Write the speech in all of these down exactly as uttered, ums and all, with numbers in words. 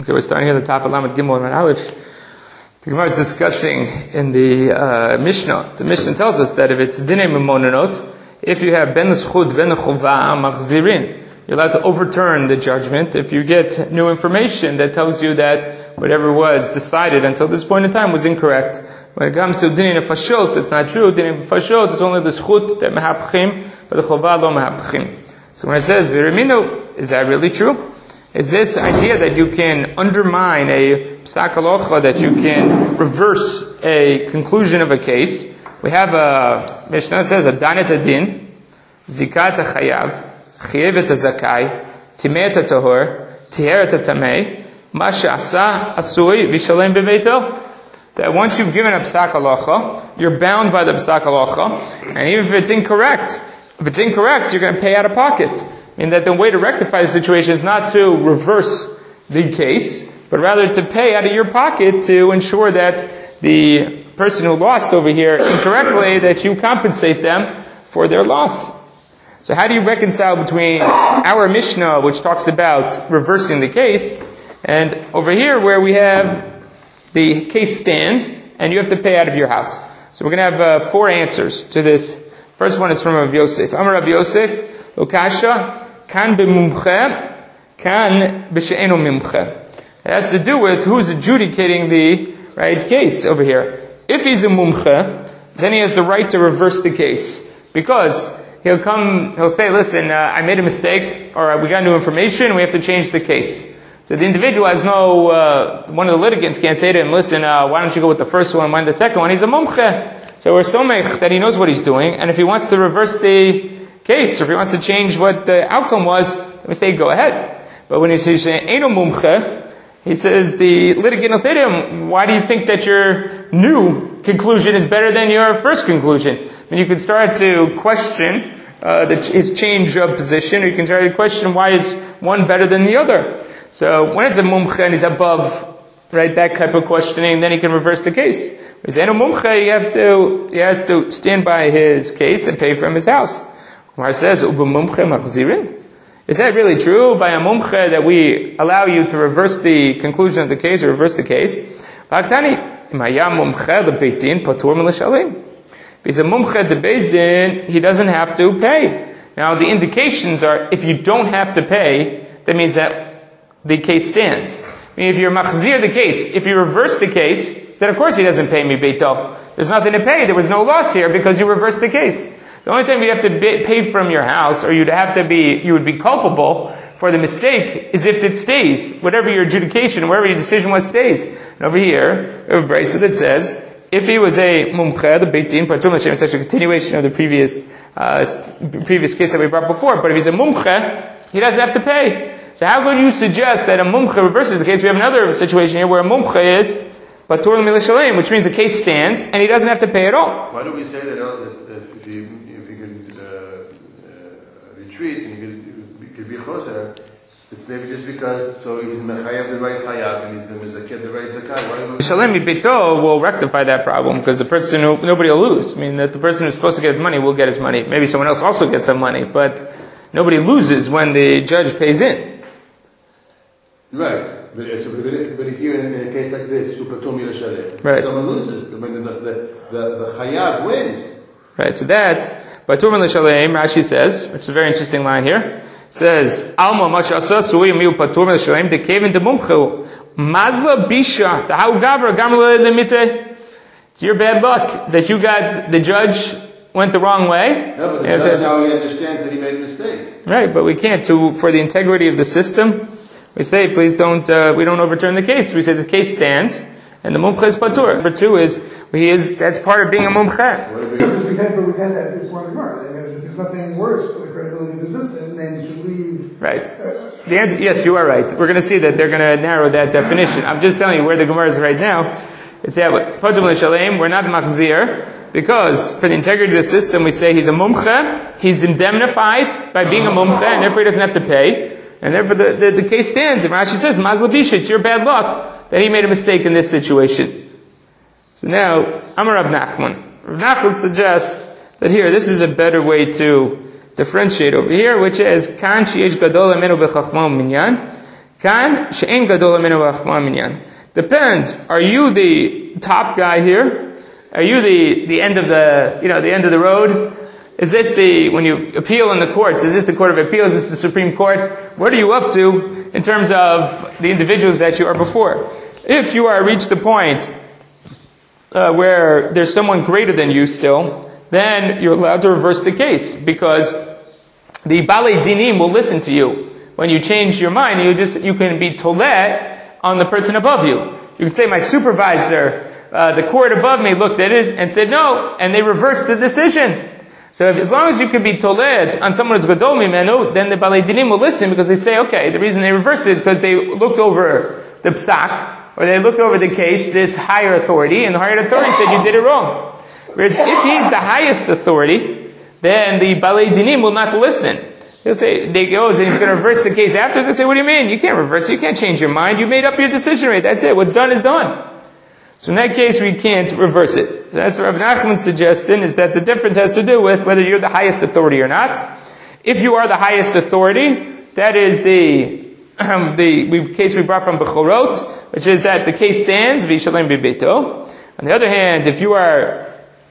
Okay, we're starting here at the top of Lamed Gimel and Aleph. The Gemara is discussing in the uh, Mishnah. The Mishnah tells us that if it's dinei memonenot, if you have ben l'schut, ben l'chova, machzirin, you're allowed to overturn the judgment if you get new information that tells you that whatever was decided until this point in time was incorrect. When it comes to dinei nefashot, it's not true. Dinei nefashot, it's only the schut that mehapchim, but the chova lo mehapchim. So when it says virimino, is that really true? Is this idea that you can undermine a psak halacha, that you can reverse a conclusion of a case? We have a Mishnah that says, Adanet adin, zikat chayav, chiyevet zakai, timet tahor, tiheret tamei, ma she'asa asui vishalem beveito. That once you've given a psak halacha, you're bound by the psak halacha, and even if it's incorrect, if it's incorrect, you're going to pay out of pocket. I mean that the way to rectify the situation is not to reverse the case, but rather to pay out of your pocket to ensure that the person who lost over here incorrectly, that you compensate them for their loss. So how do you reconcile between our Mishnah, which talks about reversing the case, and over here where we have the case stands and you have to pay out of your house? So we're going to have uh, four answers to this. First one is from Rav Yosef. Amar Rav Yosef, Lokasha, kan b'mumche, kan b'she'enu mumche. It has to do with who's adjudicating the right case over here. If he's a mumche, then he has the right to reverse the case, because he'll come, he'll say, listen, uh, I made a mistake, or we got new information, we have to change the case. So the individual has no, uh, one of the litigants can't say to him, listen, uh, why don't you go with the first one, why the second one? He's a mumche. So we're somech that he knows what he's doing, and if he wants to reverse the case, or if he wants to change what the outcome was, we say go ahead. But when he says Eino Mumche, he says the litigant will say to him, why do you think that your new conclusion is better than your first conclusion? I mean, you can start to question uh, the, his change of position, or you can try to question why is one better than the other. So when it's a Mumche and he's above right that type of questioning, then he can reverse the case. When he's Eino Mumche, you have to, he has to stand by his case and pay from his house. Gemara says, is that really true by a mumche that we allow you to reverse the conclusion of the case or reverse the case? If he's a mumche to Beis Din, he doesn't have to pay. Now the indications are, if you don't have to pay, that means that the case stands. I mean, if you're machzir the case, if you reverse the case, then of course he doesn't pay me beito. There's nothing to pay. There was no loss here because you reversed the case. The only time you have to pay from your house, or you'd have to be, you would be culpable for the mistake, is if it stays. Whatever your adjudication, whatever your decision was, stays. And over here, we have a brisa that says, if he was a mumche, the Beit Din Patur L'Shem, it's such a continuation of the previous, uh, previous case that we brought before. But if he's a mumche, he doesn't have to pay. So how could you suggest that a mumche reverses the case? We have another situation here where a mumche is Patur L'Shem, which means the case stands, and he doesn't have to pay at all. Why do we say that, that if you retreat and he could be choser, it's maybe just because, so he's mechayav the right chayav and he's the mezakeh the right zakai. Shalem Mipito will rectify that problem, because the person who, nobody will lose. I mean, that the person who's supposed to get his money will get his money. Maybe someone else also gets some money, but nobody loses when the judge pays in. Right. But, so, but, but here in, in a case like this, right. someone loses, the, the, the, the, the chayav wins. Right, so that, Patur L'Shalem, Rashi says, which is a very interesting line here, says, Alma Mashasa Sui Miu Patur L'Shalem de Kevin de Mumchu Mazla Bisha Tahau Gavra Gamla Limite. It's your bad luck that you got, the judge went the wrong way. No, but the judge to, now he understands that he made a mistake. Right, but we can't, to, for the integrity of the system, we say, please don't, uh, we don't overturn the case. We say the case stands, and the mumche is patur. Number two is, he is, that's part of being a mumche. Because we can't, but we can't have this one tomorrow. There's nothing worse for the credibility of the system than to leave. Right. The answer, yes, you are right. We're going to see that they're going to narrow that definition. I'm just telling you where the Gemara is right now. It's, yeah, but Patur L'Shalem, we're not machzir, because for the integrity of the system, we say he's a mumche, he's indemnified by being a mumche, and therefore he doesn't have to pay. And therefore the, the, the case stands. And Rashi says, Mazal Bisha, it's your bad luck that he made a mistake in this situation. So now, Amar Rav Nachman. Rav Nachman suggests that here, this is a better way to differentiate over here, which is, Kan sheyesh gadol amenu b'chachma u'minyan, Kan she'en gadol minu v'chachma minyan. Depends. Are you the top guy here? Are you the, the end of the, you know, the end of the road? Is this the, when you appeal in the courts, is this the Court of Appeals, is this the Supreme Court? What are you up to in terms of the individuals that you are before? If you are reached the point uh, where there's someone greater than you still, then you're allowed to reverse the case, because the Balei Dinim will listen to you. When you change your mind, you just, you can be toleh on the person above you. You can say, my supervisor, uh, the court above me looked at it and said no, and they reversed the decision. So if, as long as you can be toled on someone who's gadol mimenu, then the Balei Dinim will listen, because they say, okay, the reason they reversed it is because they looked over the psak, or they looked over the case, this higher authority, and the higher authority said you did it wrong. Whereas if he's the highest authority, then the Balei Dinim will not listen. He'll say, they goes and he's going to reverse the case after. They say, what do you mean? You can't reverse it. You can't change your mind. You made up your decision rate. That's it. What's done is done. So in that case, we can't reverse it. That's what Rav Nachman's suggestion, is that the difference has to do with whether you're the highest authority or not. If you are the highest authority, that is the um, the we, case we brought from Bechorot, which is that the case stands, v'yishalem b'beito. On the other hand, if you are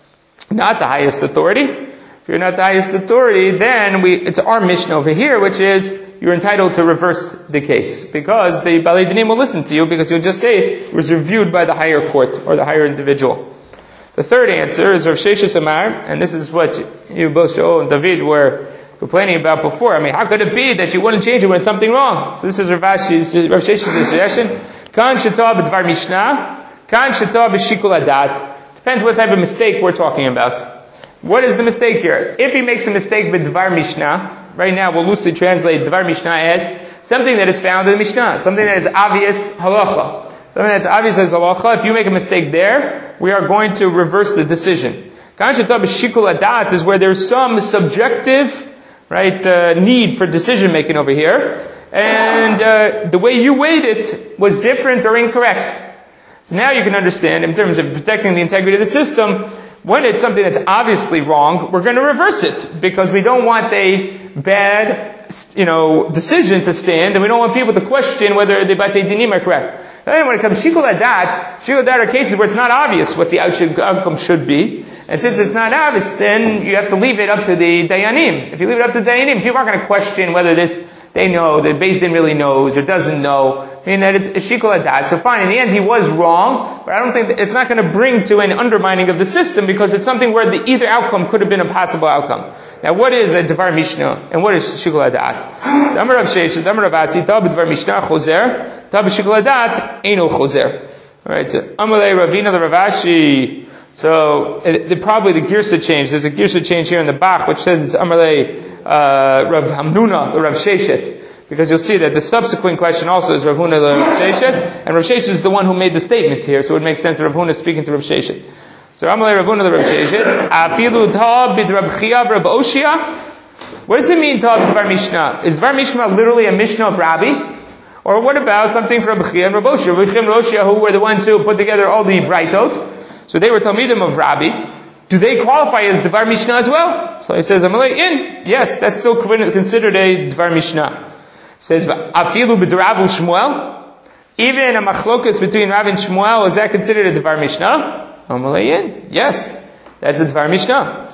not the highest authority, if you're not the highest authority, then we, it's our mission over here, which is you're entitled to reverse the case, because the Balei Dinim will listen to you, because you'll just say it was reviewed by the higher court or the higher individual. The third answer is Rav Sheshes Amar, and this is what you both, Shaul and David, were complaining about before. I mean, how could it be that you wouldn't change it when something wrong? So this is Rav Rav Sheshes' suggestion. Kan shetah b'dvar mishnah, kan shetah b'shikul adat. Depends what type of mistake we're talking about. What is the mistake here? If he makes a mistake b'dvar mishnah, right now we'll loosely translate dvar mishnah as something that is found in the mishnah, something that is obvious halacha. Something that's obvious as halacha. If you make a mistake there, we are going to reverse the decision. Kan shetah b'shikul adat is where there's some subjective, right, uh, need for decision making over here, and uh, the way you weighed it was different or incorrect. So now you can understand, in terms of protecting the integrity of the system, when it's something that's obviously wrong, we're going to reverse it, because we don't want a bad, you know, decision to stand, and we don't want people to question whether the Batei Dinim are correct. And when it comes to Shikul Adat, Shikul Adat are cases where it's not obvious what the outcome should be, and since it's not obvious, then you have to leave it up to the Dayanim. If you leave it up to the Dayanim, people aren't going to question whether this, they know, the Beis Din really knows or doesn't know. I mean, that it's a Shikul Adat. So fine, in the end he was wrong, but I don't think that it's not going to bring to an undermining of the system, because it's something where the either outcome could have been a possible outcome. Now what is a Dvar Mishnah and what is Shikul Adat? Damar Rav Sheshes, Damar Rav Asi, Tab Dvar Mishnah Choser, Tab Shikul Adat, Eino Choser. Alright, so Amalei Ravina the Ravashi. So it, it, probably the Girsa change. There's a Girsa change here in the Bach, which says it's Amalei uh, Rav Hamnuna the Rav Sheshet. Because you'll see that the subsequent question also is Rav Huna the Rav Sheshet, and Rav Sheshet is the one who made the statement here, so it makes sense that Rav Huna is speaking to Rav Sheshet. So Amalei Rav Huna the Rav Sheshet, Afilu Ta bid Rav Chia Rav Oshia. What does it mean Ta bid Dvar Mishnah? Is Dvar Mishnah literally a Mishnah of Rabbi? Or what about something from Rav Chia and Rav Oshia? Rav Chia and Rav Oshia, who were the ones who put together all the Braitot, so they were Talmidim of Rabbi. Do they qualify as Dvar Mishnah as well? So he says, Amalei, in. Yes, that's still considered a Dvar Mishnah. Says, Afilu b'Rav Shmuel, even a machlokas between Rav and Shmuel, is that considered a Dvar Mishnah? Amalayin, yes, that's a Dvar Mishnah.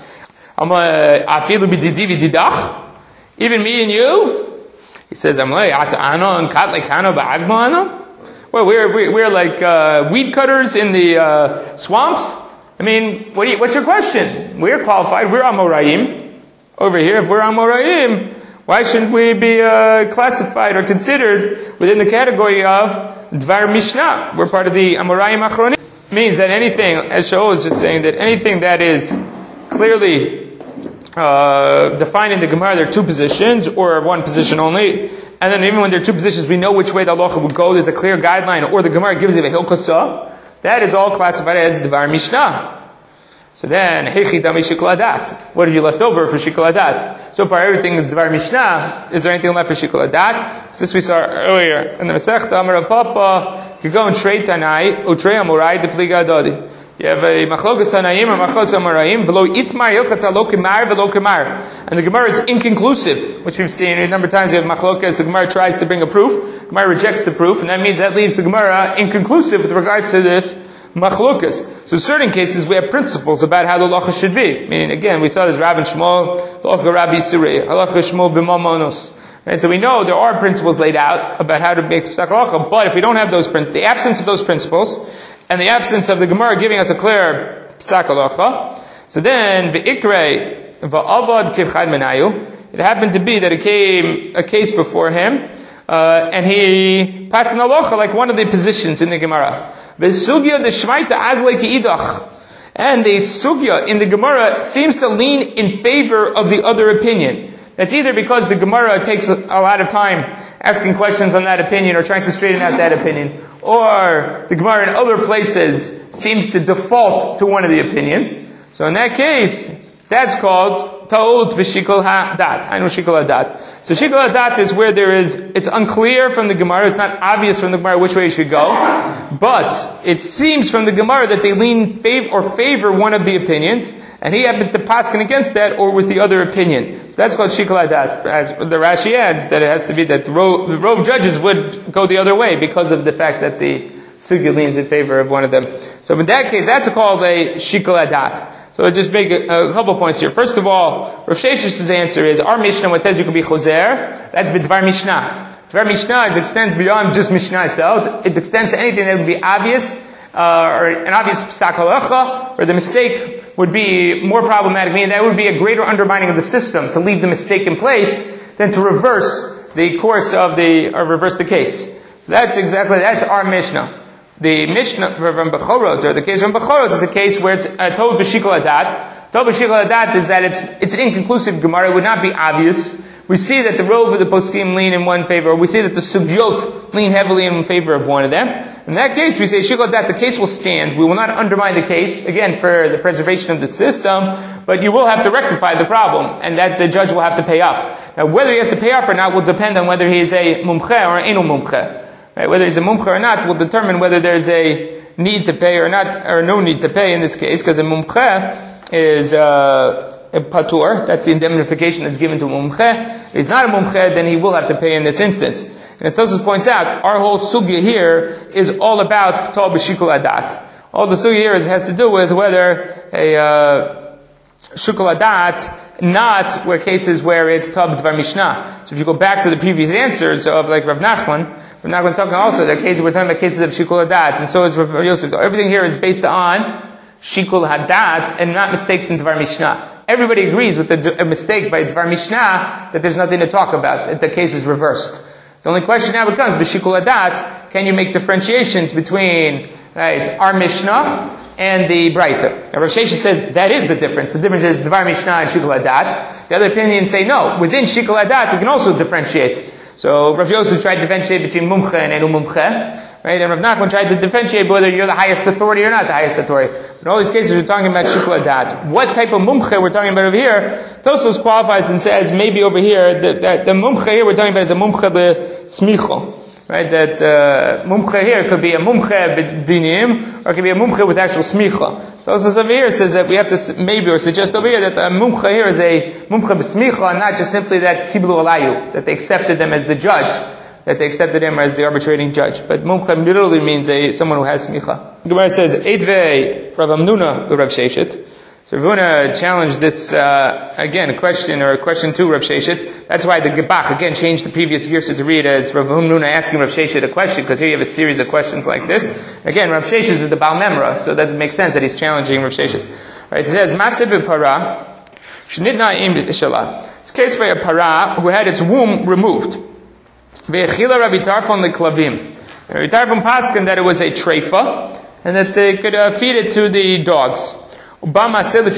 Afilu b'Didi v'Didach, even me and you, he says, Amalay, Ata'ano and Kat lekano ba'agma'ano. Well, we're we're, we're like uh, weed cutters in the uh, swamps. I mean, what do you, what's your question? We're qualified. We're Amoraim over here. If we're Amoraim, why shouldn't we be uh, classified or considered within the category of Dvar Mishnah? We're part of the Amoraim Achronim. It means that anything, as Shaul is just saying, that anything that is clearly uh, defined in the Gemara, there are two positions, or one position only. And then even when there are two positions, we know which way the halacha would go. There's a clear guideline, or the Gemara gives it a hilchasa. That is all classified as Dvar Mishnah. So then, Hechi Dami Shikul Adat. What have you left over for Shikul Adat? So far everything is Dvar Mishnah. Is there anything left for Shikul Adat? So this we saw earlier in the Masechta Amar Papa, you go and trade Tanai, Utrei Amorai, Depliga Adodi. You have a machlokas tanaim or machlokas amarayim, v'lo itmar yilchata lo kemar v'lo kemar. And the Gemara is inconclusive, which we've seen a number of times. You have machlokas, the Gemara tries to bring a proof, Gemara rejects the proof, and that means that leaves the Gemara inconclusive with regards to this machlokas. So in certain cases we have principles about how the halacha should be. Meaning, again, we saw this Rav and Shmuel, halacha Rabbi Surei, halacha Shmuel b'mamonos. Right, so we know there are principles laid out about how to make the psak halacha, but if we don't have those principles, the absence of those principles, and the absence of the Gemara giving us a clear psak halacha, so then v'ikre v'avad kivchad menayu, it happened to be that it came a case before him, uh, and he passed an halacha like one of the positions in the Gemara. V'sugya d'shmaita azle ki'idach. And the sugya in the Gemara seems to lean in favor of the other opinion. That's either because the Gemara takes a lot of time asking questions on that opinion or trying to straighten out that opinion, or the Gemara in other places seems to default to one of the opinions. So in that case, that's called ta'ut v'shikol hadat. I know shikol hadat. So shikol hadat is where there is, it's unclear from the Gemara, it's not obvious from the Gemara which way you should go, but it seems from the Gemara that they lean favor or favor one of the opinions, and he happens to paskin against that or with the other opinion. So that's called shikol hadat. As the Rashi adds, that it has to be that the row, the row of judges would go the other way because of the fact that the sugya leans in favor of one of them. So in that case, that's called a shikol hadat. So I'll just make a, a couple points here. First of all, Rav Shesh's answer is, our Mishnah, what says you can be choser, that's b'dvar Mishnah. Dvar Mishnah is extends beyond just Mishnah itself. It extends to anything that would be obvious, uh, or an obvious psak halacha, or the mistake would be more problematic, meaning that would be a greater undermining of the system to leave the mistake in place than to reverse the course of the, or reverse the case. So that's exactly, that's our Mishnah. The Mishnah from Bechorot, or the case from Bechorot, is a case where it's uh, told b'shikol hadat. Told b'shikol hadat is that it's it's an inconclusive Gemara. It would not be obvious. We see that the rove of the poskim lean in one favor. We see that the sugyot lean heavily in favor of one of them. In that case, we say shikol hadat. The case will stand. We will not undermine the case again for the preservation of the system, but you will have to rectify the problem, and that the judge will have to pay up. Now, whether he has to pay up or not will depend on whether he is a mumche or an eno mumche. Right, whether he's a mumche or not will determine whether there's a need to pay or not, or no need to pay in this case, because a mumche is uh, a patur. That's the indemnification that's given to a mumche. If he's not a mumche, then he will have to pay in this instance. And as Tosfos points out, our whole sugya here is all about p'tal b'shikol hadat. All the sugya here is, has to do with whether a uh, shikol hadat, not where cases where it's tab dvar Mishnah. So if you go back to the previous answers of like Rav Nachman, Rav Nachman's talking also that cases we're talking about cases of shikul hadat, and so is Rav Yosef. Everything here is based on shikul hadat and not mistakes in dvar Mishnah. Everybody agrees with the mistake by dvar Mishnah that there's nothing to talk about, that the case is reversed. The only question now becomes, b'shikul hadat, can you make differentiations between, right, our Mishnah and the Braita? Now Rav Sheshes says that is the difference. The difference is dvar Mishnah and shikul hadat. The other opinions say no, within shikul hadat we can also differentiate. So Rav Yosef tried to differentiate between mumche and enu mumche, right? And Rav Nachman tried to differentiate whether you're the highest authority or not the highest authority. In all these cases we're talking about shikul hadat. What type of mumche we're talking about over here? Tosfos qualifies and says maybe over here that, that the mumche here we're talking about is a mumche b'smicho. Right, that uh, mumche here could be a mumche b'dinim, or it could be a mumche with actual smicha. So also over here says that we have to maybe or suggest over here that a mumche here is a mumche b'smicha, and not just simply that kiblu alayu, that they accepted them as the judge, that they accepted him as the arbitrating judge. But mumche literally means a someone who has smicha. The Gemara says Eitvei Rav Amnuna the Rav Sheshet. So Rav Huna challenged this, uh, again, a question, or a question to Rav Sheshet. That's why the Gebach, again, changed the previous Girsa to read as Rav Huna asking Rav Sheshet a question, because here you have a series of questions like this. Again, Rav Sheshet is the Baal Memra, so that makes sense that he's challenging Rav Sheshet. Right, so it says, Maseh b'para, shnidna im b'ishala. It's a case where a para who had its womb removed. Ve'echila Rabbi Tarfon leklavim. Rabbi Tarfon paskin that it was a treifa, and that they could uh, feed it to the dogs. Then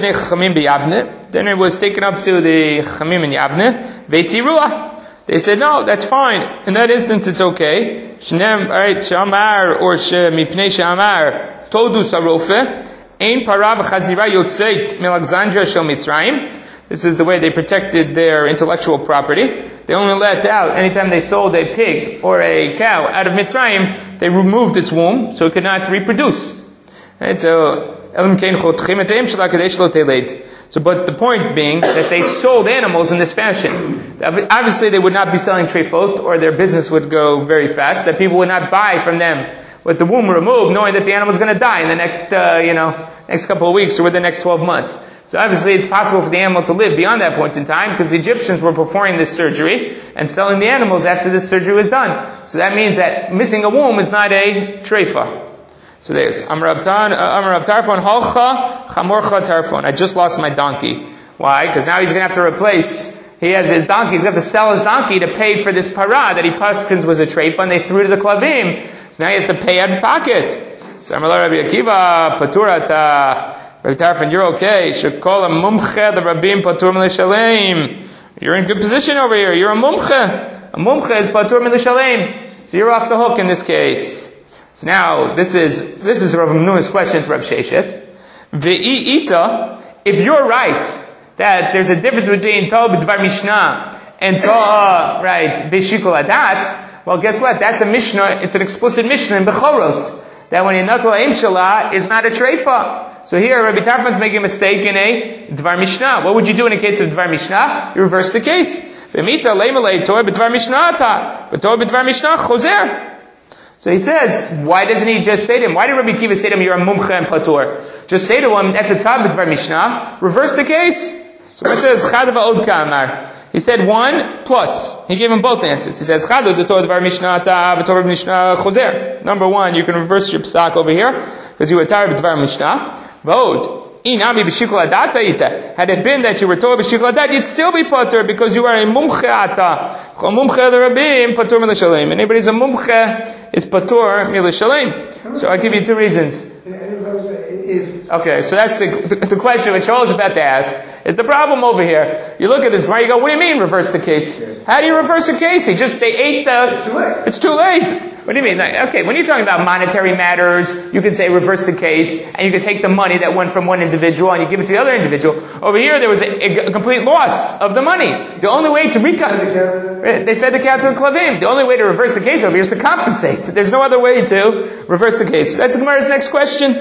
it was taken up to the Chamim in Yavne. Veitiruah. They said, no, that's fine. In that instance, it's okay. Shnem, alright, Shamar, or Mipnei Shamar, Todu Sarofe, Ein Para v'chazira yotzeit Alexandria shel Mitzrayim. This is the way they protected their intellectual property. They only let out, anytime they sold a pig or a cow out of Mitzrayim, they removed its womb, so it could not reproduce. Right? So, so, but the point being that they sold animals in this fashion. Obviously, they would not be selling treifot, or their business would go very fast. That people would not buy from them with the womb removed, knowing that the animal is going to die in the next, uh, you know, next couple of weeks or within the next twelve months. So obviously, it's possible for the animal to live beyond that point in time, because the Egyptians were performing this surgery and selling the animals after this surgery was done. So that means that missing a womb is not a treifa. So there's Amar Rav Tarfon Halcha Chamorcha Tarfon. I just lost my donkey. Why? Because now he's going to have to replace. He has his donkey. He's going to have to sell his donkey to pay for this parah that he paskins was a treifa, and they threw to the klavim. So now he has to pay out of pocket. So Amar Rabbi Akiva Paturata. Rabbi Tarfon, you're okay. Shekol a mumche the Rabbim patur milishalem. You're in good position over here. You're a mumche. A mumche is patur milishalem. So you're off the hook in this case. So now, this is, this is Rav Nuna's question to Rav Sheshet. Ve'i ita, if you're right, that there's a difference between Torah b'dvar Mishnah and Torah, right, b'shikol adat, well, guess what? That's a Mishnah, it's an explicit Mishnah in Bechorot, that when you're not Torah Imshalah, it's not a treifa. So here, Rabbi Tarfon's making a mistake in a Dvar Mishnah. What would you do in a case of Dvar Mishnah? You reverse the case. Ve'mita leimalei Torah b'dvar Mishnah ata, but Torah b'dvar Mishnah chozer. So he says, why doesn't he just say to him, why did Rabbi Kiva say to him, you're a mumcha and patur? Just say to him, that's a tab b'dvar Mishnah, reverse the case. So he says, chadav od kamar. He said one plus. He gave him both answers. He says, chadav the Torah b'dvar Mishnah ta, v'torah Mishnah chozer. Number one, you can reverse your psak over here, because you were tar b'dvar Mishnah. V'od. Had it been that you were Torah b'shikol adat, you'd still be patur, because you are a mumche ata. Mumche the rabbim patur milishalem. Anybody's a mumche is patur milishalem. So I'll give you two reasons. Okay, so that's the, the, the question which I was about to ask. Is the problem over here? You look at this, you go, what do you mean reverse the case? How do you reverse the case? He just, they ate the... It's too late. It's too late. What do you mean? Okay, when you're talking about monetary matters, you can say reverse the case, and you can take the money that went from one individual and you give it to the other individual. Over here, there was a, a complete loss of the money. The only way to recover... They fed the cow to the klavim. The only way to reverse the case over here is to compensate. There's no other way to reverse the case. That's the Gemara's next question.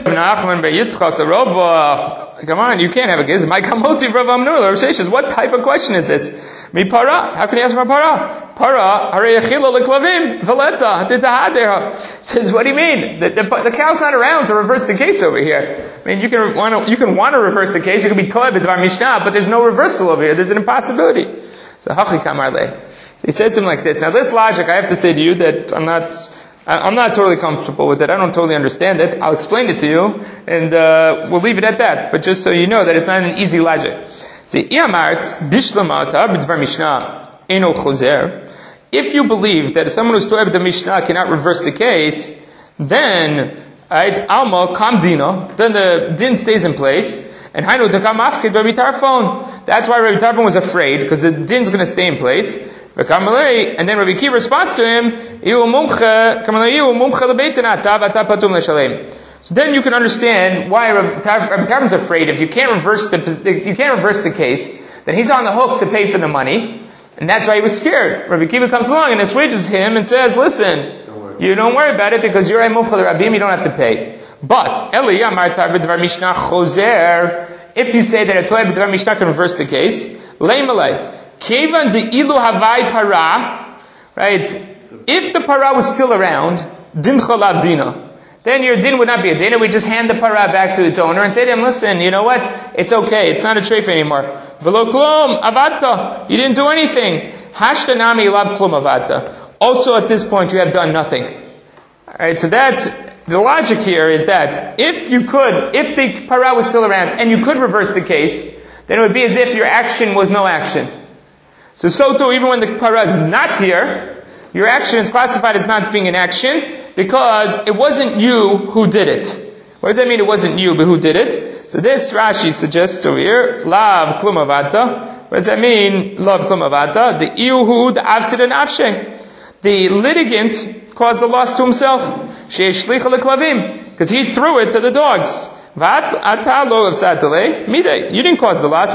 Come on, you can't have a giz. My kamoti Rav Amnur. What type of question is this? Mi para? How can you ask for para? Para hareyachila leklavim veleta titahadeha. Says, what do you mean? The, the, the cow's not around to reverse the case over here. I mean, you can want to you can want to reverse the case. You can be toy b'dvar Mishnah, but there's no reversal over here. There's an impossibility. So hachi kamar le. So he said to him like this. Now, this logic, I have to say to you that I'm not. I'm not totally comfortable with it. I don't totally understand it. I'll explain it to you, and uh, we'll leave it at that. But just so you know that it's not an easy logic. See, Iyamart bishlamata b'dvar Mishnah eno chozer. If you believe that someone who's to'eb the Mishnah cannot reverse the case, then right, alma kamdina, then the din stays in place. And hainu dekam afkid Rabbi Tarfon. That's why Rabbi Tarfon was afraid, because the din's going to stay in place. And then Rabbi Kiva responds to him, so then you can understand why Rabbi Tarfon's afraid. If you can't reverse the you can't reverse the case, then he's on the hook to pay for the money, and that's why he was scared. Rabbi Kiva comes along and assuages him and says, "Listen, don't you don't worry about it, because you're a mumcha l'rabbim, you don't have to pay." But if you say that a to'eh b'dvar Mishnah can reverse the case, leimalei. Kevan de ilu havai para, right? If the para was still around, din cholav dina, then your din would not be a din. We just hand the para back to its owner and say to him, listen, you know what? It's okay. It's not a treif anymore. Velo klum avata. You didn't do anything. Hashtanami ilav klum avata. Also at this point you have done nothing. Alright, so that's, the logic here is that if you could, if the para was still around and you could reverse the case, then it would be as if your action was no action. So, so too, even when the para is not here, your action is classified as not being an action, because it wasn't you who did it. What does that mean, it wasn't you, but who did it? So this Rashi suggests over here, lav klum avata. What does that mean, lav klum avata? The iuhu, the avsid and avshe. The litigant caused the loss to himself. She'esh shlicha leklavim. Because he threw it to the dogs. You didn't cause the loss,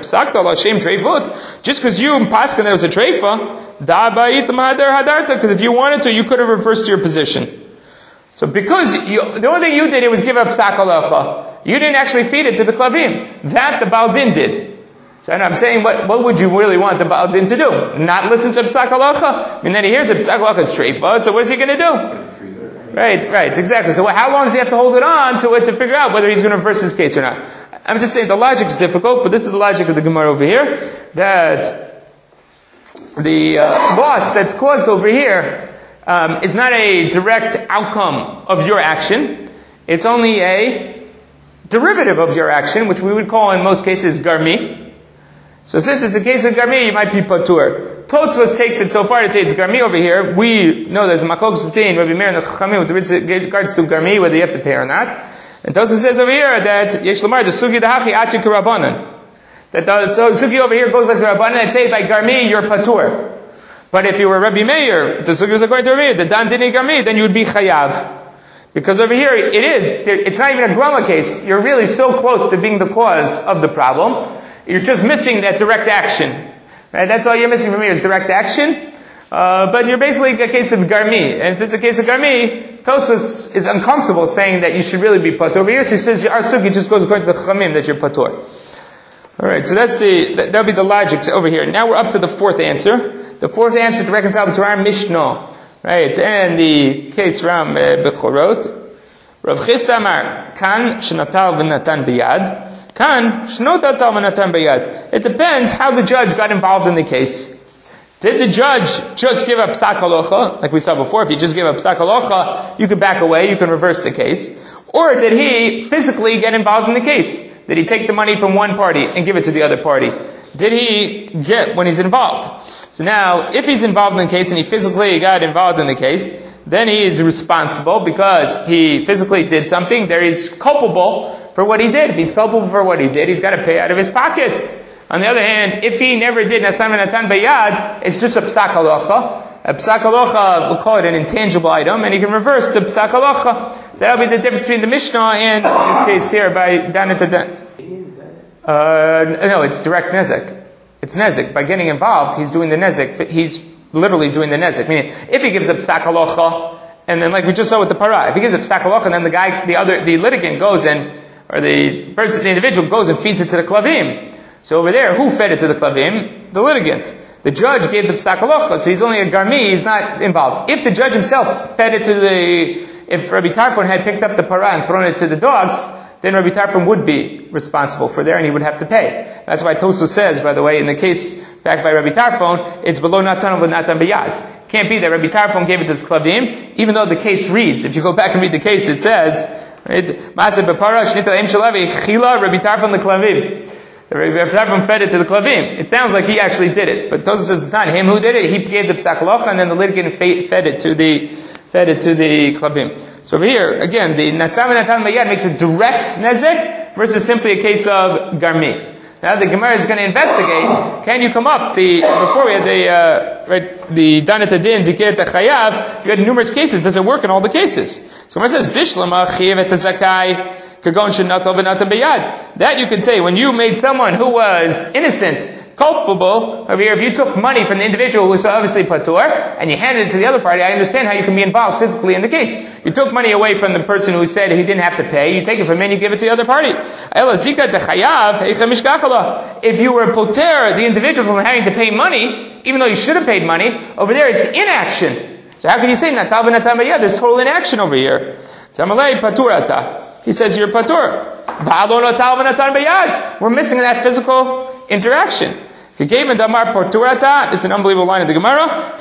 just because you paskin there was a treifa, because if you wanted to, you could have reversed your position. So because you, the only thing you did, it was give up psak halacha. You didn't actually feed it to the klavim. That the Baal Din did. So I'm saying, what, what would you really want the Baal Din to do? Not listen to psak halacha? And then he hears that psak halacha is treifa, so what is he going to do? Right, right, exactly. So how long does he have to hold it on to it to figure out whether he's going to reverse his case or not? I'm just saying the logic is difficult, but this is the logic of the Gemara over here, that the uh, loss that's caused over here um, is not a direct outcome of your action. It's only a derivative of your action, which we would call in most cases garmi. So since it's a case of garmi, you might be patur. Tosfos takes it so far to say it's garmi over here. We know there's a machlokes between Rabbi Meir and the Chachamim with regards to garmi, whether you have to pay or not. And Tosfos says over here that yesh lamar the sugi dahachi achi karabanan. That the so sugi over here goes like karabanan and say by garmi you're patur. But if you were Rabbi Meir, if the sugi was according to Rabbi Meir, the dan dini garmi, then you would be chayav. Because over here it is, it's not even a grama case. You're really so close to being the cause of the problem. You're just missing that direct action. Right? That's all you're missing from here is direct action. Uh, but you're basically a case of garmi. And since it's a case of garmi, Tosfos is uncomfortable saying that you should really be patur. Over here, so he says, our sugi just goes according to the Chachamim that you're patur. Alright, so that's the, that, that'll be the logic over here. Now we're up to the fourth answer. The fourth answer to reconcile to our Mishnah. Right, and the case from uh, Bechorot. Rav Chisda Amar, Kan shnatal v'natan biyad. Kan shnotatal v'natan biyad. It depends how the judge got involved in the case. Did the judge just give up psak halacha, like we saw before? If you just give up psak halacha, you can back away, you can reverse the case. Or did he physically get involved in the case? Did he take the money from one party and give it to the other party? Did he get when he's involved? So now, if he's involved in the case and he physically got involved in the case, then he is responsible because he physically did something. There he's culpable for what he did. If he's culpable for what he did, he's got to pay out of his pocket. On the other hand, if he never did Nasan v'Natan Bayad, it's just a psak halacha. A psak halacha, we'll call it an intangible item, and he can reverse the psak halacha. So that'll be the difference between the Mishnah and this case here by Dan to Dan. Uh, no, it's direct nezek. It's nezek. By getting involved, he's doing the nezek. He's literally doing the nezek. Meaning, if he gives up psak halacha, and then like we just saw with the parah, if he gives up psak halacha, and then the guy, the other, the litigant goes and, or the person, the individual goes and feeds it to the klavim. So over there, who fed it to the klavim? The litigant. The judge gave the psak halacha, so he's only a garmi, he's not involved. If the judge himself fed it to the, if Rabbi Tarfon had picked up the parah and thrown it to the dogs, then Rabbi Tarfon would be responsible for there and he would have to pay. That's why Tosfos says, by the way, in the case backed by Rabbi Tarfon, it's below natan of natan biyad. Can't be that Rabbi Tarfon gave it to the klavim, even though the case reads, if you go back and read the case, it says, right, Maaseh b'parah shnita em shalavi chila Rabbi Tarfon the klavim. Rabbi Tarfon fed it to the klavim. It sounds like he actually did it, but Tosfos says it's not him who did it. He gave the psak halacha, and then the litigant fed it to the fed it to the klavim. So over here, again, the Nasan v'Natan Bayad makes a direct nezek versus simply a case of garmi. Now the Gemara is going to investigate. Can you come up? The before we had the uh, right the Danat Adin Zikir Chayav. You had numerous cases. Does it work in all the cases? So when it says Bishlama Chiyav Zakai. That you could say, when you made someone who was innocent, culpable, over here, if you took money from the individual who was obviously patur, and you handed it to the other party, I understand how you can be involved physically in the case. You took money away from the person who said he didn't have to pay, you take it from him and you give it to the other party. If you were poter, the individual from having to pay money, even though you should have paid money, over there it's inaction. So how can you say, Natal v'Natan Bayad, there's total inaction over here. Tamalei paturata. He says, you're patur. We're missing that physical interaction. This is an unbelievable line of the Gemara.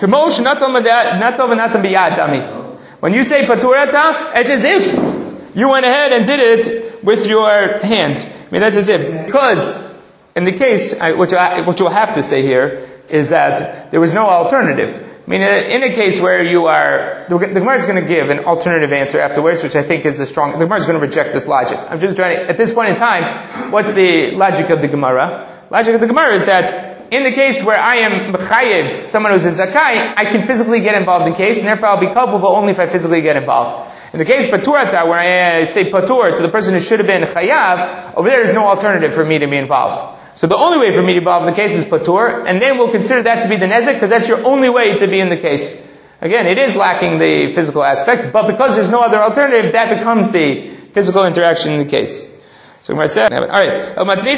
When you say paturata, it's as if you went ahead and did it with your hands. I mean, that's as if. Because, in the case, what you'll have to say here is that there was no alternative. I mean, in a case where you are, the Gemara is going to give an alternative answer afterwards, which I think is a strong, the Gemara is going to reject this logic. I'm just trying to, at this point in time, what's the logic of the Gemara? Logic of the Gemara is that in the case where I am mechayev, someone who's a zakai, I can physically get involved in the case, and therefore I'll be culpable only if I physically get involved. In the case paturata, where I say patur to the person who should have been chayav, over there is no alternative for me to be involved. So the only way for me to be involved in the case is patur, and then we'll consider that to be the nezek, because that's your only way to be in the case. Again, it is lacking the physical aspect, but because there's no other alternative, that becomes the physical interaction in the case. So Gemara said, all right. So now what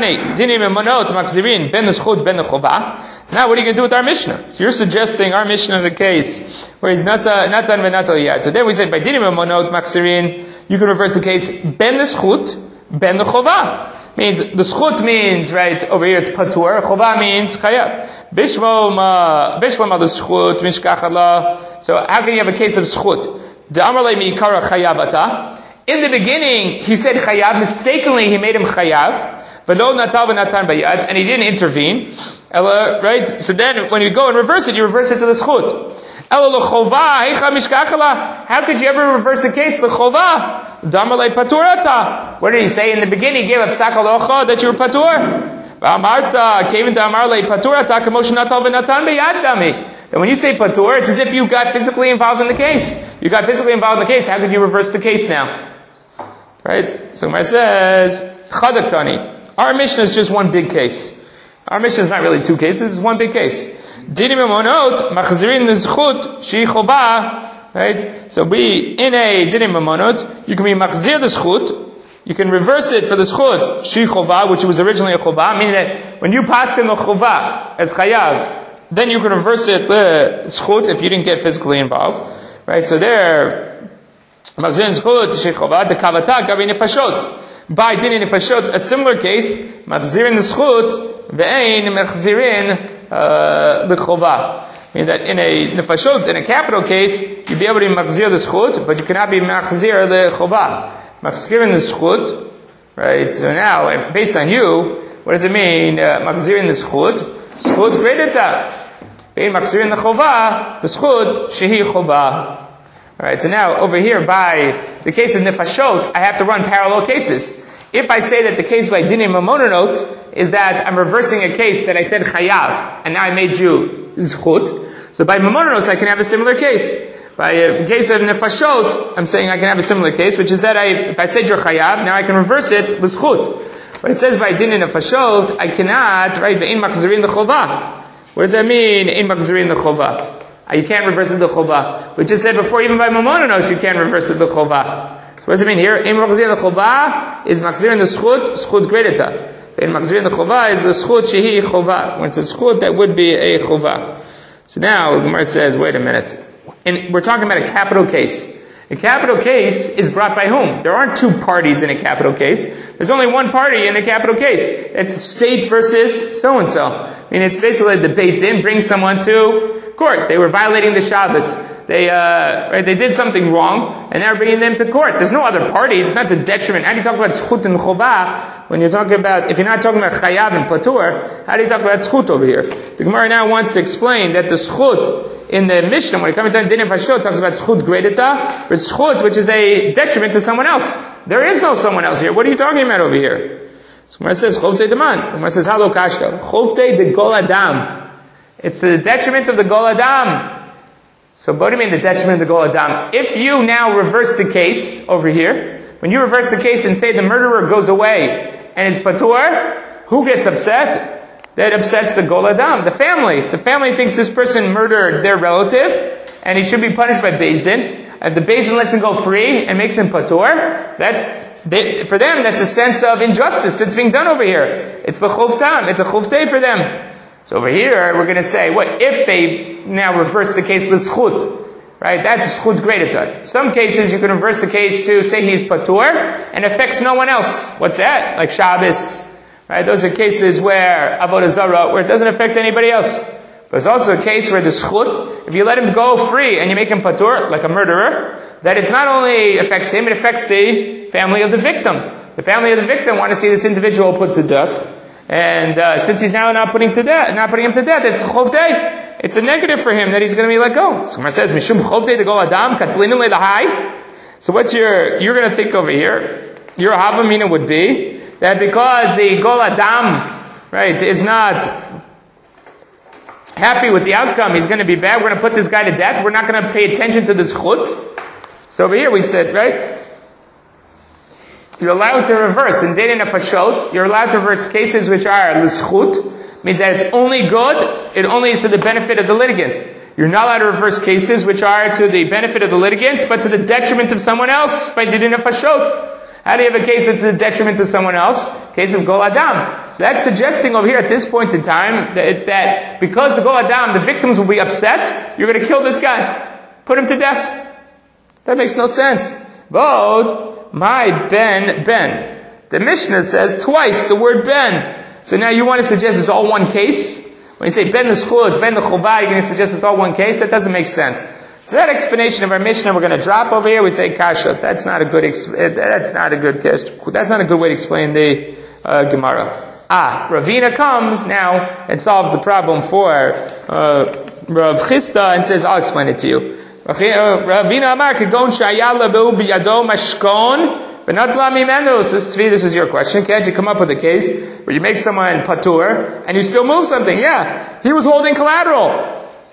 are you going to do with our Mishnah? So you're suggesting our Mishnah is a case where he's nasa, natan v'natal yad. So then we said, by dinim emonot machzirin, you can reverse the case, ben the schut, ben the chova. Means, the schut means, right, over here it's patur, chova means chayav. Bishlam, bishlam the schut, mishkachala. So how can you have a case of schut? The amarle mi'ikara chayavata. In the beginning, he said chayav. Mistakenly, he made him chayav. V'lo natal v'natan bayad, and he didn't intervene. Ella, right? So then, when you go and reverse it, you reverse it to the schut. Ella l'chova heicha mishkachala. How could you ever reverse a case l'chova? Damalei paturata. What did he say in the beginning? He gave a psak halacha that you were patur. V'amarta came into amarlei paturata kamosh natal v'natan bayad dami. And when you say patur, it's as if you got physically involved in the case. You got physically involved in the case. How could you reverse the case now? Right? So Gemara says, Chadaktani. Our Mishnah is just one big case. Our Mishnah is not really two cases, it's one big case. Dinim emonot, machzirin l'zchut, shi chova. Right? So we, in a dinim emonot, you can be machzir the zchut, you can reverse it for the zchut, shi chova, which was originally a chova, meaning that when you paskin the chova as chayav, then you can reverse it the zchut if you didn't get physically involved. Right? So there, machzirin zchut, shi chova, the kavata, gabi nefashot. By dinin nefashot, a similar case, machzirin the zchut, ve'ein machzirin the chova. Meaning that in a nefashot, in a capital case, you'd be able to machzir the zchut, but you cannot be machzir the chova. Machzirin the zchut, right? So now, based on you, what does it mean? Uh, machzirin the zchut, zchut gredita. Ve'ein machzirin the chova, the zchut shehi chova. Alright, so now over here by the case of nefashot, I have to run parallel cases. If I say that the case by dinim mamononot is that I'm reversing a case that I said chayav, and now I made you zchut, so by mamononot I can have a similar case. By a case of nefashot, I'm saying I can have a similar case, which is that I, if I said you're chayav, now I can reverse it with zchut. But it says by dinim nefashot, I cannot, right, ve'in machzirin l'chova. What does that mean, in machzirin l'chova? You can't reverse it to chova. We just said before, even by mamonos, you can't reverse it to chova. So what does it mean here? In machzir the chova is machzir in the schut, schut gredita. In machzir in the chova is the schut shehi chova. When it's a schut, that would be a chova. So now, the Gemara says, wait a minute. And we're talking about a capital case. A capital case is brought by whom? There aren't two parties in a capital case. There's only one party in a capital case. It's state versus so-and-so. I mean, it's basically a debate. Then bring someone to court. They were violating the Shabbos. They, uh, right, they did something wrong, and now we're bringing them to court. There's no other party. It's not the detriment. How do you talk about zchut and chova when you're talking about, if you're not talking about chayav and patur, how do you talk about zchut over here? The Gemara now wants to explain that the zchut in the Mishnah, when it comes to Din Nefashot, talks about zchut gredita, but zchut, which is a detriment to someone else. There is no someone else here. What are you talking about over here? So Gemara says, Chovtei Daman. Gemara says, Halo Kashta. Chovtei the Gol Adam. It's to the detriment of the Gol Adam. So what do you mean the detriment of the Gol Adam? If you now reverse the case over here, when you reverse the case and say the murderer goes away and is patur, who gets upset? That upsets the Gol Adam, the family. The family thinks this person murdered their relative and he should be punished by Beis Din. If the Beis Din lets him go free and makes him patur, that's, they, for them, that's a sense of injustice that's being done over here. It's the choftam, it's a choftei for them. So over here, we're going to say, what if they now reverse the case with zchut? Right? That's zchut gredita. Some cases you can reverse the case to say he's patur and affects no one else. What's that? Like Shabbos. Right? Those are cases where avodah zarah, where it doesn't affect anybody else. But there's also a case where the zchut, if you let him go free and you make him patur, like a murderer, that it's not only affects him, it affects the family of the victim. The family of the victim want to see this individual put to death. And uh, since he's now not putting to death, not putting him to death, it's a chovdei. It's a negative for him that he's going to be let go. So Gemara says, "Mishum chovdei the gol adam katlinin le'lahai." So what's your? You're going to think over here. Your havamina would be that because the gol adam, right, is not happy with the outcome, he's going to be bad. We're going to put this guy to death. We're not going to pay attention to the zchut. So over here we said, right? You're allowed to reverse. In Din Nefashot, you're allowed to reverse cases which are l'zchut, means that it's only good, it only is to the benefit of the litigant. You're not allowed to reverse cases which are to the benefit of the litigant, but to the detriment of someone else by didin nefashot. How do you have a case that's to the detriment to someone else? Case of Gol Adam. So that's suggesting over here at this point in time that, that because the Gol Adam, the victims will be upset, you're going to kill this guy. Put him to death. That makes no sense. Vod, my ben, ben. The Mishnah says twice the word ben. So now you want to suggest it's all one case? When you say ben the schut, ben the chovah, you're going to suggest it's all one case? That doesn't make sense. So that explanation of our Mishnah we're going to drop over here. We say kasha. That's not a good. That's not a good. That's not a good way to explain the uh, Gemara. Ah, Ravina comes now and solves the problem for uh, Rav Chisda and says, "I'll explain it to you." Ravina Amar Kagon Shayala Beu Biyado Mashkon Benatla Mimenu. So this this is your question. Can't you come up with a case where you make someone patur and you still move something? Yeah, he was holding collateral.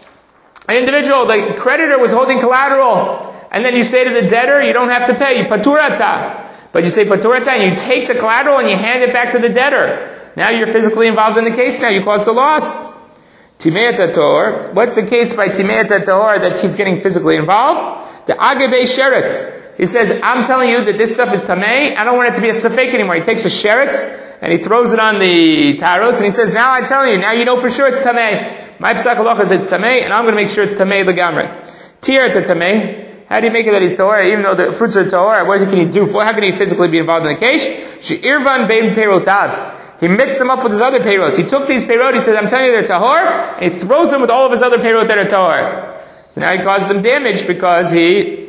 An individual, the creditor was holding collateral, and then you say to the debtor, you don't have to pay, you paturata. But you say paturata, and you take the collateral and you hand it back to the debtor. Now you're physically involved in the case, now you caused the loss. Timeat hator, what's the case by Timeat hator that he's getting physically involved? The agebe sheretz. He says, I'm telling you that this stuff is tamei, I don't want it to be a safek anymore. He takes a sheretz, and he throws it on the taros, and he says, now I tell you, now you know for sure it's tamei. My psak halacha is it's tamei, and I'm going to make sure it's tamei legamre. Tir to tamei. How do you make it that he's tahor, even though the fruits are tahor? What can he do? How can he physically be involved in the case? She'irvan bein peirotav. He mixed them up with his other peirot. He took these peirot, he says, I'm telling you they're tahor, and he throws them with all of his other peirot that are tahor. So now he caused them damage because he,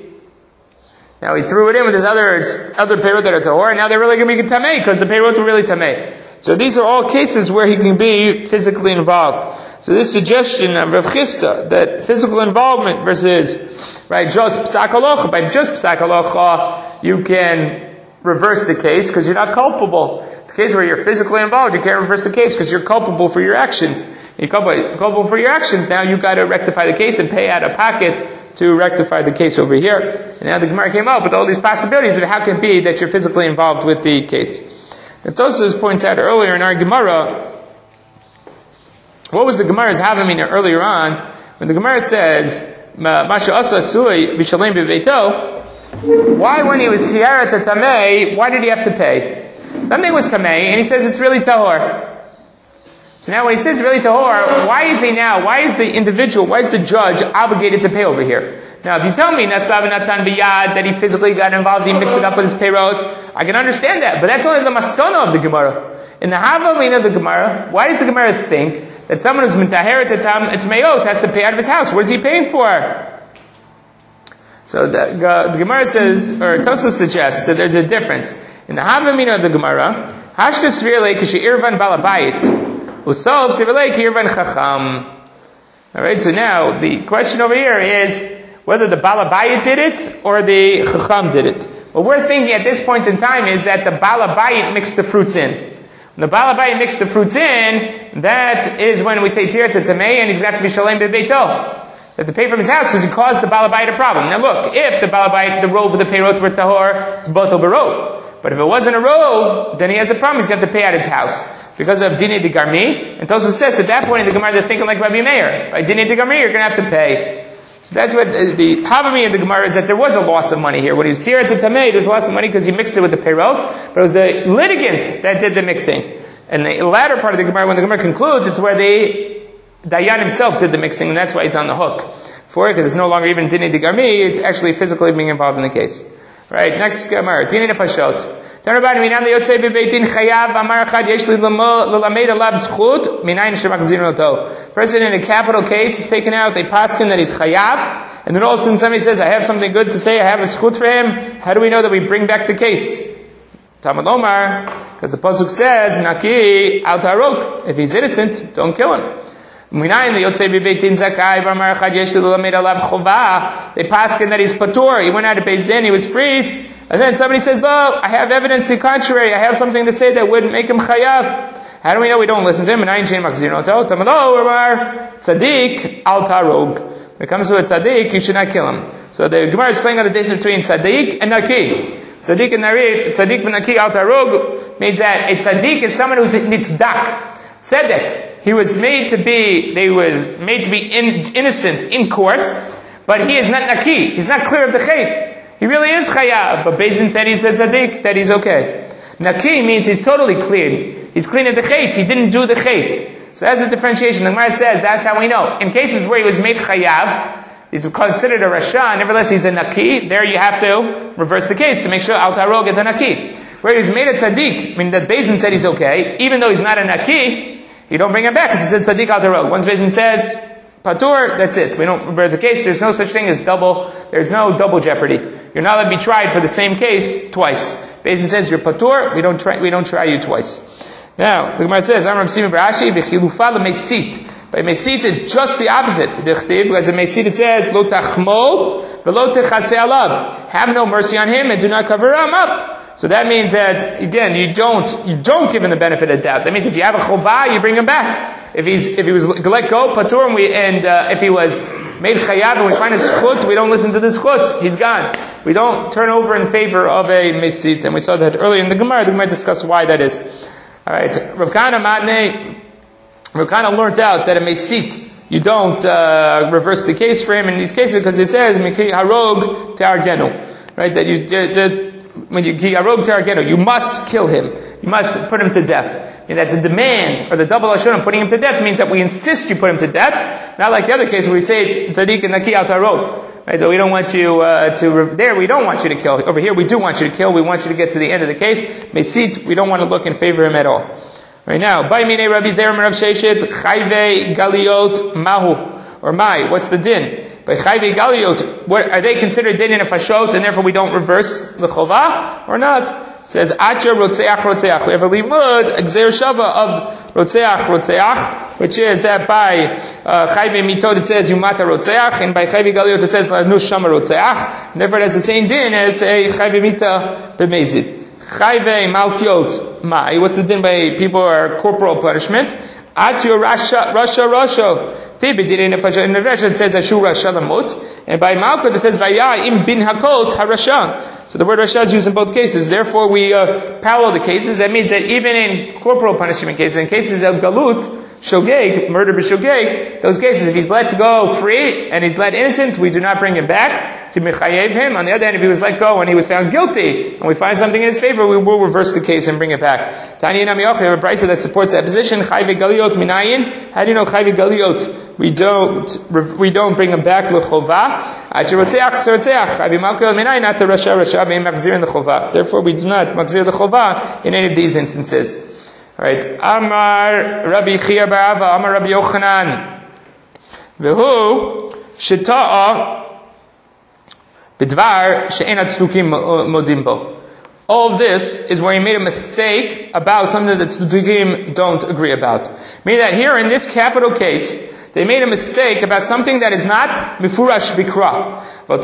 now he threw it in with his other, other peirot that are tahor, and now they're really going to be tamei, because the peirot were really tamei. So these are all cases where he can be physically involved. So this suggestion of Rav Chisda that physical involvement versus, right, just psak halacha, by just psak halacha, you can reverse the case because you're not culpable. The case where you're physically involved, you can't reverse the case because you're culpable for your actions. You're culpable for your actions, now you've got to rectify the case and pay out of pocket to rectify the case over here. And now the Gemara came up with all these possibilities of how it can be that you're physically involved with the case. The Tosfos points out earlier in our Gemara, what was the Gemara's Havamina earlier on, when the Gemara says, Masha asa asui v'shalem b'veito, why when he was tiara to tamei, why did he have to pay? Something was tamei, and he says it's really tahor. So now when he says really tahor, why is he now, why is the individual, why is the judge obligated to pay over here? Now if you tell me, nasav natan biyad, that he physically got involved, he mixed it up with his peirot, I can understand that, but that's only the maskana of the Gemara. In the Havamina of the Gemara, why does the Gemara think that someone who's mitaher etmeot has to pay out of his house? What is he paying for? So the, uh, the Gemara says, or Tosfos suggests that there's a difference. In the Havamina of the Gemara, hashta svirle k'she'irvan balabayit, usov svirle k'irvan chacham. Alright, so now the question over here is whether the balabayit did it or the chacham did it. What we're thinking at this point in time is that the balabayit mixed the fruits in. When the balabayit mixed the fruits in, that is when we say tirat tamei, and he's going to have to be shalem bebeito. They have to pay from his house because he caused the balabayit a problem. Now look, if the balabayit, the rov of the peirot were tahor, it's both over rov. But if it wasn't a rov, then he has a problem. He's got to pay out his house because of dinei de garmi. And Tosfos says at that point in the Gemara they're thinking like Rabbi Meir. By dinei de garmi, you're going to have to pay. So that's what the Havamina of the Gemara is, that there was a loss of money here. When he was tirat tamei, there's a loss of money because he mixed it with the peirot, but it was the litigant that did the mixing. And the latter part of the Gemara, when the Gemara concludes, it's where the Dayan himself did the mixing, and that's why he's on the hook for it, because it's no longer even dinei de garmi, it's actually physically being involved in the case. Right, next Gemara, dinei nefashot. Person in a capital case is taken out, they paskin that he's chayav, and then all of a sudden somebody says, I have something good to say, I have a schut for him. How do we know that we bring back the case? Talmud Omar, because the pasuk says, Naki al tarok. If he's innocent, don't kill him. They paskin that he's patur. He went out of Beis Din, he was freed. And then somebody says, "Look, I have evidence to the contrary. I have something to say that would make him chayav." How do we know we don't listen to him? Tzaddik al tarog. When it comes to a tzaddik, you should not kill him. So the Gemara is playing on the difference between tzaddik and naki. Tzaddik and nari, tzaddik and naki al tarog means that a tzaddik is someone who's nitzdak. tzedek. He was made to be, they was made to be in, innocent in court, but he is not naki. He's not clear of the chait. He really is chayav, but Beis Din said he's the tzaddik, that he's okay. Naki means he's totally clean. He's clean of the chait. He didn't do the chait. So that's a differentiation. The Gemara says that's how we know. In cases where he was made chayav, he's considered a rasha, nevertheless he's a naki, there you have to reverse the case to make sure al taro gets a naki. Where he's made a tzaddik, I mean that Beis Din said he's okay, even though he's not a naki, you don't bring him back because he said tzaddik al taro. Once Beis Din says patur, that's it. We don't reverse the case. There's no such thing as double, there's no double jeopardy. You're not allowed to be tried for the same case twice. Beis Din says you're patur, we don't try, we don't try you twice. Now, the Gemara says, Amram Simi Barashi, v'chilufa l'mesit. By mesit is just the opposite. Because in mesit it says, lo tachmo, v'lo techase alav. Have no mercy on him and do not cover him up. So that means that, again, you don't, you don't give him the benefit of doubt. That means if you have a chovah, you bring him back. If he's, if he was let go, patur, and we, and, uh, if he was made chayav and we find his chut, we don't listen to this chut. He's gone. We don't turn over in favor of a mesit. And we saw that earlier in the Gemara. The Gemara discussed why that is. Alright, Rav Kana Matnei, Rav Kana learned out that a mesit, you don't uh, reverse the case for him in these cases because it says, Mikri harog te'argenu. Right, that you, the, when you, harog te'argenu, you must kill him. You must put him to death. And that the demand, or the double ashur putting him to death means that we insist you put him to death. Not like the other case where we say it's tzaddik and naki al tarog. Right, so we don't want you uh, to, there we don't want you to kill. Over here we do want you to kill. We want you to get to the end of the case. Mesit, we don't want to look in favor of him at all. Right now, by mine Rabbi Zera Rav Sheshet, chayve galiot mahu. Or mai, what's the din? By chayve galiot, what, are they considered din in a fashot and therefore we don't reverse the chovah? Or not? It says, Acha rotzeach rotzeach. We have a limud, exer shava of rotzeach rotzeach, which is that by chayve uh, mitod it says yumata rotzeach, and by chayve galiot it says lanush shama rotzeach, and therefore it has the same din as a chayve mita b'mezid. Chayve malkiot mai, what's the din by people who are corporal punishment? Atyo rasha rasha rasha. In the Rashi it says Ashu Rasha Lamot, and by Malkut it says Vaya im bin Hakot Harasha. So the word Rasha is used in both cases. Therefore, we uh, parallel the cases. That means that even in corporal punishment cases, in cases of Galut, Shogeg, murder b'Shogeg, those cases, if he's let go free and he's let innocent, we do not bring him back to mechayev him. On the other hand, if he was let go and he was found guilty, and we find something in his favor, we will reverse the case and bring it back. Tanya Namiyoch, we have a brisa that supports that position. Chayve Galiot minayin. How do you know Chayve Galiot? We don't, we don't bring him back l'chovah. Therefore, we do not machzir l'chovah in any of these instances. Alright. Amar Rabbi Chia Barava, Amar Rabbi Yochanan. Vehu shita'a bidvar she'en tzdukim modim bo. All of this is where he made a mistake about something that tzdukim don't agree about. Meaning that here in this capital case, they made a mistake about something that is not mifurash bikra.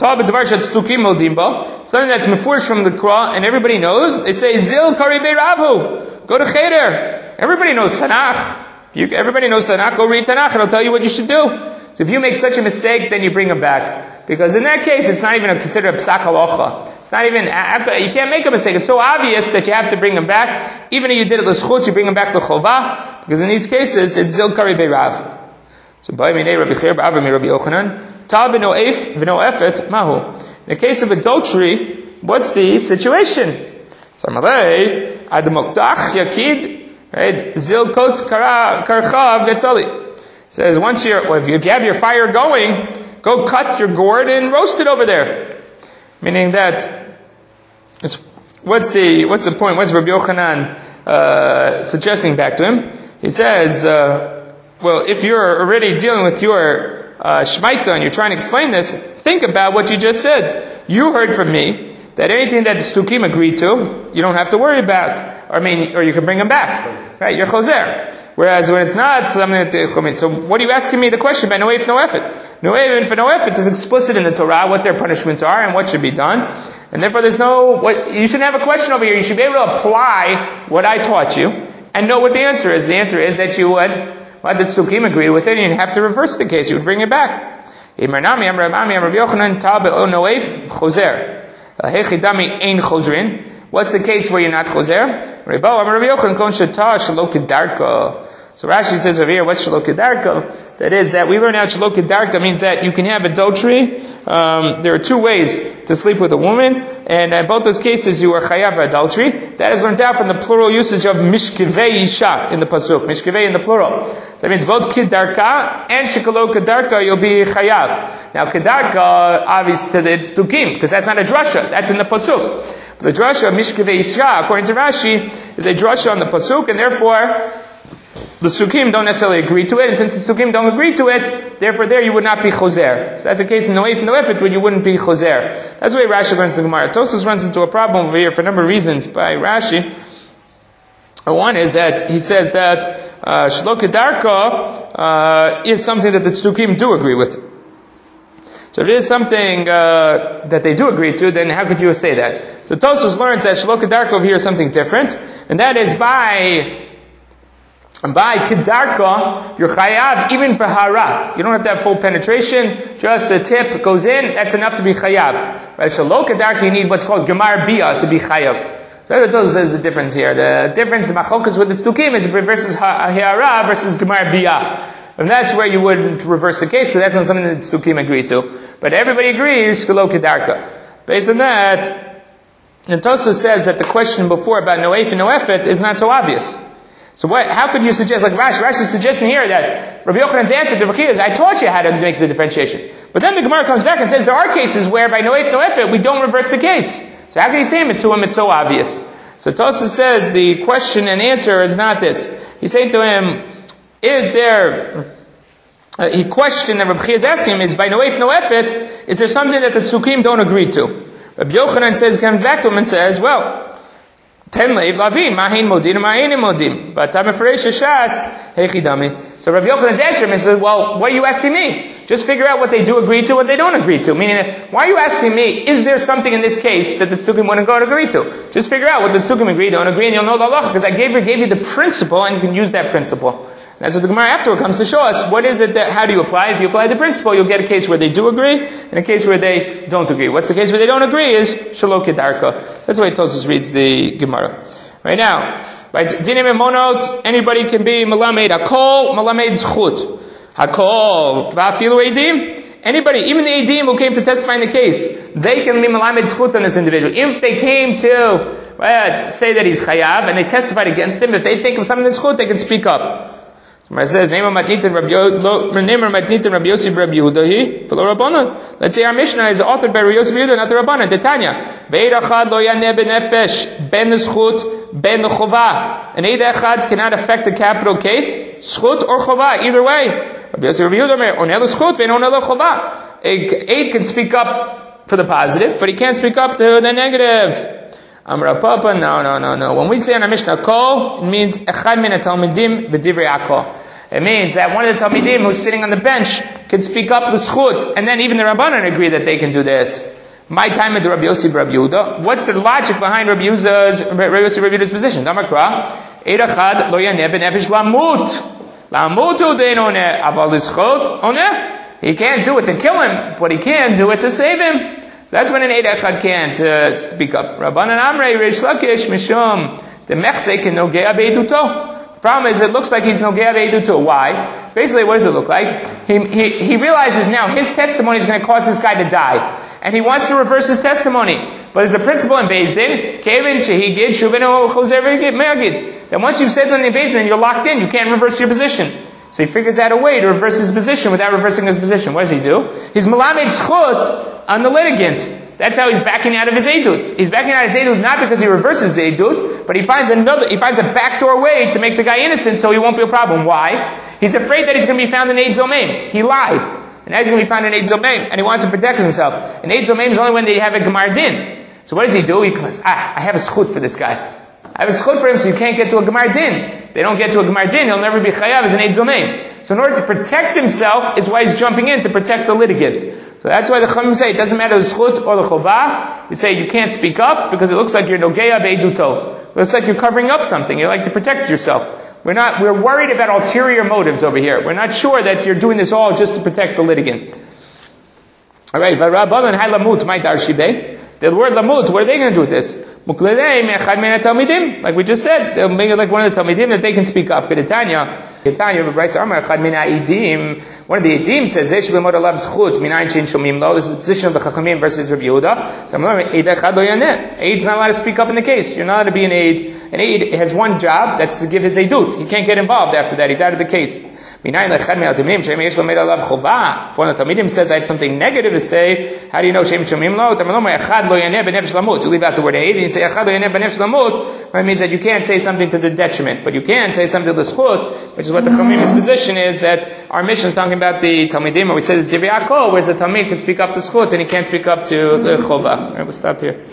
Something that's mifurash from the kra, and everybody knows. They say zil kari beiravu. Go to cheder. Everybody knows Tanakh. You, everybody knows Tanakh. Go read Tanakh, and I'll tell you what you should do. So if you make such a mistake, then you bring him back, because in that case, it's not even considered a psak halacha. It's not even. You can't make a mistake. It's so obvious that you have to bring him back. Even if you did it l'schut, you bring him back to chovah, because in these cases, it's zil kari beirav. So, by minei Rabbi Chia Bar Abba Rabbi Yochanan, ta b'no eif v'no efet mahu. In the case of adultery, what's the situation? Samarei ad moktach yakid, right? Zil kotz kara karchav getzali. Says once you're, well, if you, if you have your fire going, go cut your gourd and roast it over there. Meaning that, it's, what's the what's the point? What's Rabbi Yochanan uh, suggesting back to him? He says. Uh, Well, if you're already dealing with your uh, shmaita and you're trying to explain this, think about what you just said. You heard from me that anything that the stukim agreed to, you don't have to worry about. Or, I mean, or you can bring them back. Right? You're choser. Whereas when it's not something that they chomit. So what are you asking me the question about no if, no effort? No if for no effort is explicit in the Torah what their punishments are and what should be done. And therefore there's no, what, you shouldn't have a question over here. You should be able to apply what I taught you and know what the answer is. The answer is that you would, what did Sukim agree with it, and you have to reverse the case. You would bring it back. What's the case where you're not choser? So Rashi says over here, what's Shelo Kedarka? That is, that we learn out Shelo Kedarka means that you can have adultery. Um, there are two ways to sleep with a woman, and in both those cases you are chayav adultery. That is learned out from the plural usage of mishkevei isha in the pasuk. Mishkevei in the plural. So that means both Kedarka and Shelo Kedarka you'll be chayav. Now Kedarka, obvious to the Tukim, because that's not a drasha, that's in the pasuk. But the drasha of mishkevei isha, according to Rashi, is a drasha on the pasuk, and therefore the Sukkim don't necessarily agree to it, and since the Sukkim don't agree to it, therefore there you would not be Choser. So that's the case in Noef and Noefet, where you wouldn't be Choser. That's the way Rashi learns the Gemara. Tosfos runs into a problem over here for a number of reasons by Rashi. One is that he says that uh, Shelo Kedarka uh, is something that the Sukkim do agree with. So if it is something uh, that they do agree to, then how could you say that? So Tosfos learns that Shelo Kedarka over here is something different, and that is by And by Kedarka, you're chayav even for hara. You don't have to have full penetration, just the tip goes in, that's enough to be chayav. Right? Shelo Kedarka, you need what's called gemar bia to be chayav. So that says the difference here. The difference in machlokas with the Stukim is versus hara versus gemar bia. And that's where you wouldn't reverse the case, because that's not something that the Stukim agree to. But everybody agrees, Shelo Kedarka. Based on that, and Tosfos says that the question before about Noef and Noefet is not so obvious. So what, how could you suggest, like Rashi, Rashi is suggesting here that Rabbi Yochanan's answer to Rakia is, I taught you how to make the differentiation. But then the Gemara comes back and says there are cases where by Noef Noefet we don't reverse the case. So how can you say it to him? It's so obvious. So Tosfos says the question and answer is not this. He's saying to him, is there, uh, he questioned that Rabbi Chia is asking him is by Noef Noefet, is there something that the Tzukim don't agree to? Rabbi Yochanan says, comes back to him and says, well, Ten leiv lavin, mahin modim, mahin modim. But I'm afraid shas hechidami. So Rabbi Yochanan's answer him says, well, what are you asking me? Just figure out what they do agree to, what they don't agree to. Meaning, why are you asking me, is there something in this case that the Tzukim wouldn't go and agree to? Just figure out what the Tzukim agree, don't agree, and you'll know the halacha, because I gave you, gave you the principle, and you can use that principle. That's what the Gemara afterward comes to show us. What is it that, how do you apply? If you apply the principle, you'll get a case where they do agree, and a case where they don't agree. What's the case where they don't agree is Shelo Kedarka. So that's the way Tosfos reads the Gemara. Right now, by Dinim and Monot, anybody can be Malamed Hakol, Malamed Zchut. Hakol, Va'afilu Eidim. Anybody, even the Eidim who came to testify in the case, they can be Malamed Zchut on this individual. If they came to right, say that he's Chayav, and they testified against him, if they think of something that's Zchut, they can speak up. It says, Ne'emar matnitin Rabbi Yossi Rabbi Yehuda v'lo Rabbanan. Let's say our Mishnah is authored by Rabbi Yossi Rabbi Yehuda, not the Rabbanan. Tanya, Ve'ed echad lo yaneh b'nefesh, ben l'schut, ben l'chova. An eid echad cannot affect the capital case, schut or chova, either way. Rabbi Yossi Rabbi Yehuda, oneh l'schut, ve'oneh l'chova. A aid can speak up for the positive, but he can't speak up to the negative. Amar Papa, no, no, no, no. When we say in our Mishnah kol, it means echad min ha-talmidim b'divrei akol. It means that one of the Talmidim who's sitting on the bench can speak up the schut, and then even the Rabbanan agree that they can do this. My time at the Rabbi Yossi Rabbi Yehuda. What's the logic behind Rabbi Yossi Rabbi Yehuda's position? Damakra, eid echad lo yaneh b'nefesh lamut. Lamutu de'noneh, aval l'schut, oneh. He can't do it to kill him, but he can do it to save him. So that's when an eid echad can't uh, speak up. Rabbanan Amrei Reish Lakish Mishum the mechsek nogea beiduto. The problem is it looks like he's nogea beiduto. Why? Basically, what does it look like? He, he, he realizes now his testimony is going to cause this guy to die. And he wants to reverse his testimony. But as a principle in Beis Din, Kevin Shehigid Shuvenu Choser Megid. That once you've said something in Beis Din, you're locked in. You can't reverse your position. So he figures out a way to reverse his position without reversing his position. What does he do? He's malamed zchut on the litigant. That's how he's backing out of his edut. He's backing out of his edut not because he reverses the edut, but he finds another, he finds a backdoor way to make the guy innocent so he won't be a problem. Why? He's afraid that he's going to be found in Eid Zomein. He lied. And now he's going to be found in Eid Zomein, and he wants to protect himself. And Eid Zomein is only when they have a Gemar Din. So what does he do? He goes, ah, I have a zchut for this guy. I have a zchut for him so you can't get to a Gemar Din. They don't get to a Gemar Din, he'll never be chayav as an Eid Zomein. So in order to protect himself is why he's jumping in to protect the litigant. So that's why the Chachamim say it doesn't matter the zchut or the chovah. You say you can't speak up because it looks like you're nogeya beiduto. It looks like you're covering up something. You like to protect yourself. We're not, we're worried about ulterior motives over here. We're not sure that you're doing this all just to protect the litigant. Alright, V'Rabbanan hai lamut, my darshibeh. The word lamut, what are they going to do with this? Like we just said, they'll make it like one of the Talmidim that they can speak up. Kedetanya, Ketanya, one of the Edim says, this is the position of the Chachamim versus Rabbi Yehuda. Aid's not allowed to speak up in the case. You're not allowed to be an aid. An aid has one job, that's to give his aidut. He can't get involved after that. He's out of the case. If one of the Talmidim says, I have something negative to say, how do you know Shem Shomim Lo? You leave out the word aid, and you say, it means that you can't say something to the detriment, but you can say something to the schut, which is what the Chamim's position is, that our mission is talking about the Talmidim, and we said it's Divrei Akol, whereas the Talmid can speak up to schut, and he can't speak up to the chova. All right, we'll stop here.